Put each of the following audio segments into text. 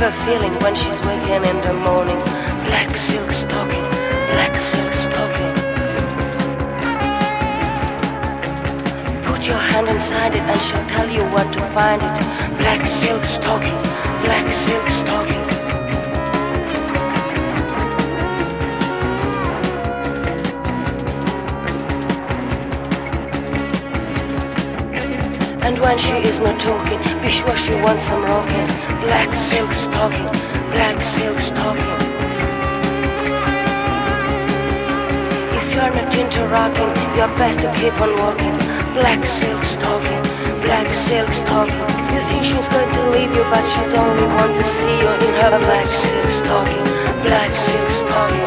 a feeling when she's waking in the morning. Black silk stocking, black silk stocking. Put your hand inside it and she'll tell you where to find it. Black silk stocking, black silk stocking. And when she is not talking, be sure she wants some rocking. Black silk stocking, black silk stocking. If you're not into rocking, you're best to keep on walking. Black silk stocking, black silk stocking. You think she's going to leave you, but she's only want to see you in her black silk stocking, black silk stocking.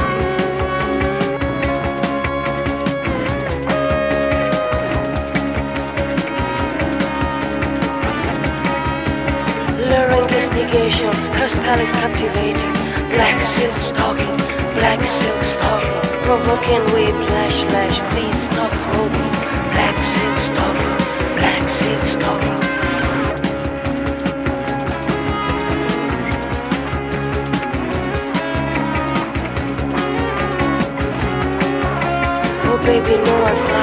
Her spell is captivating. Black silk stocking, black silk stocking. Provoking whiplash, lash, please stop smoking. Black silk stocking, black silk stocking. Oh baby, no one's